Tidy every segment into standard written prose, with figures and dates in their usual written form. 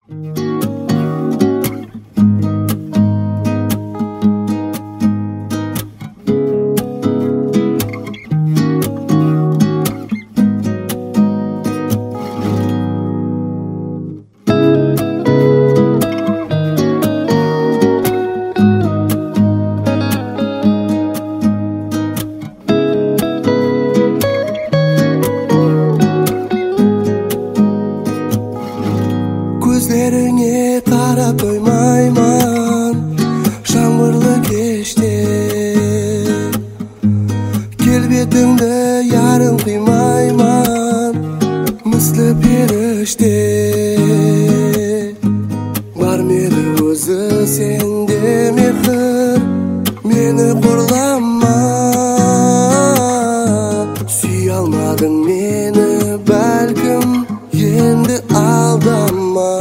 Gözlerine karap doymayman Şangırlı keşte Kelbetimde yarın kıymayman Misli perişte Var mıydı özü sende mehir Meni kurlama Süy almadın meni belkim Endi aldanma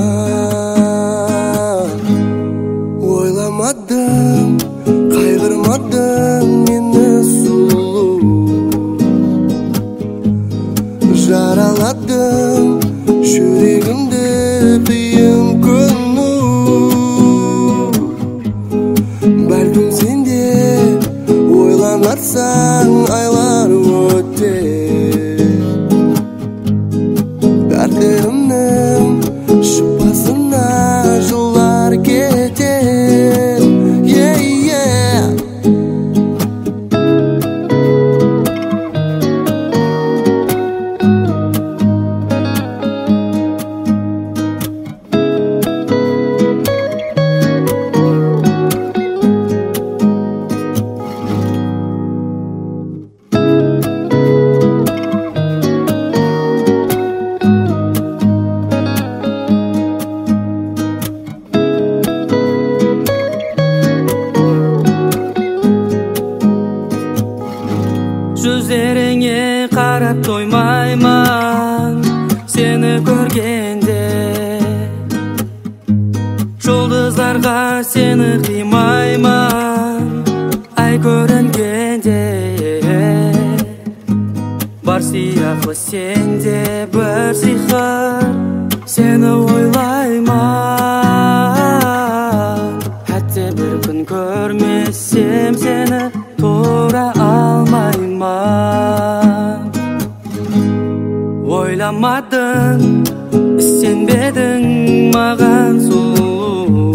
Oylamadım, kaygırmadım meni sulu Jaraladım, yüreğimde kıyım könlü Belkim sen de oylanarsan aylar öter Dertlerimden şüphasına yıllar geçer Yeah, yeah Gözlerine karap doymayman Seni görgende Жұлдызlarga seni kıymayman Ay görüngende Бар сияқлы сенде бір сиқыр Seni oylayman Хәтте bir күн көрмесем seni Тура almayman Oylamadın, сенбедің маған сұлу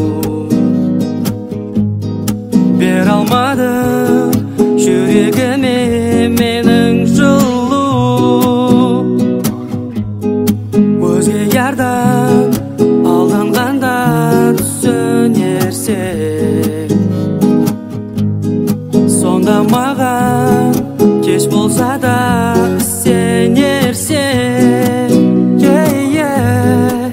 Бер алмадың жүрегіме менің жылу Өзге ярдан алданғанда түсінерсің Сонда маған кеш болса да сенерсің Yeah, yeah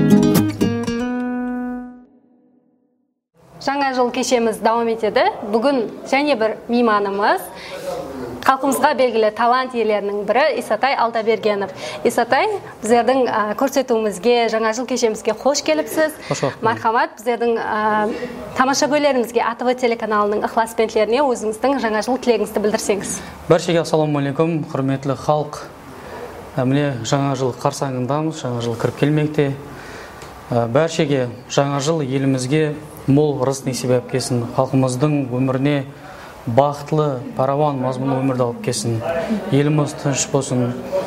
Жаңа жыл кешеміз давам етеді. Бүгін және бір мейманымыз халқымызға белгілі талант иелерінің бірі Исатай Алдабергенов. Исатай, біздердің көрсетуімізге, жаңа жыл кешемізге қош келіпсіз. Мархамат, біздердің тамаша көйлерімізге АТВ телеканалының ықыласпеншілеріне өзіңіздің жаңа жыл тілегіңізді білдірсеңіз. Баршаға ассалаумалейкум, құрметлі халық. Міне жаңа жыл қарсаңындамыз, жаңа жыл кіріп келмекте. Баршаға жаңа жыл елімізге мол рызық несіп алып келсін, халқымыздың өміріне бақытлы, парауан, мазмұнды өмірді алып келсін. Еліміз тыныш болсын.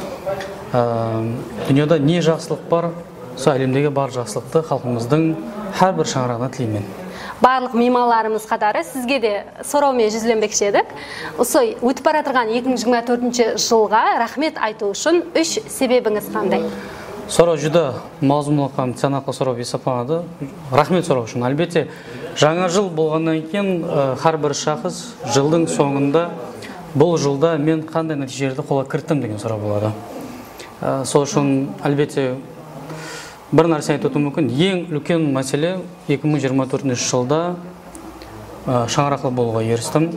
Дүниеде не жақсылық бар, сол әлемдегі бар жақсылықты халқымыздың әрбір шаңырағына тілеймін. Барлық меймандарымыз қатары сізге де сұраумен жүзленбекші едік. Осы өтіп бара жатқан 2024 жылға рахмет айту үшін 3 себебіңіз қандай? Сұрау жүді мазмұнлы һәм тиянаклы сұрау есептелінеді. Рахмет сұрау үшін. Әлбетте, жаңа жыл болғаннан кейін әрбір шәхіс жылдың соңында бұл жылда мен қандай нәтижелерді қолға кірттім деген сұрау болады. Сол үшін әлбетте бір нәрсе айту мүмкін. Ең үлкен мәселе 2024 жылда шаңырақлы болуға ерістім.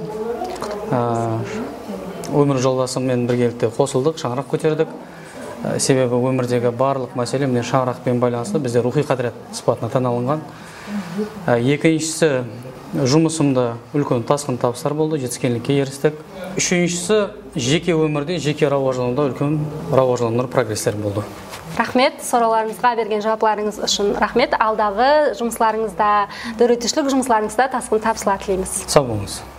Өмір жолдасыммен біргелікте қосылдық, шаңырақ көтердік. Себебі өмірдегі барлық мәселе міне шаңырақпен байланысты, бізде рухи қадірет сипатына таналынған. Екіншісі, жұмысымда үлкен тасқын табыстар болды, жетіскенлікке ерістік. Үшіншісі, жеке өмірде, жеке рауажлануда үлкен рауажланулар, прогресстер болды. Рахмет, сұрауларыңызға берген жауапларыңыз үшін рахмет. Алдағы жұмысларыңызда, дөретушілік жұмысларыңызда тасқын табыстар тілейміз. Сау болыңыз.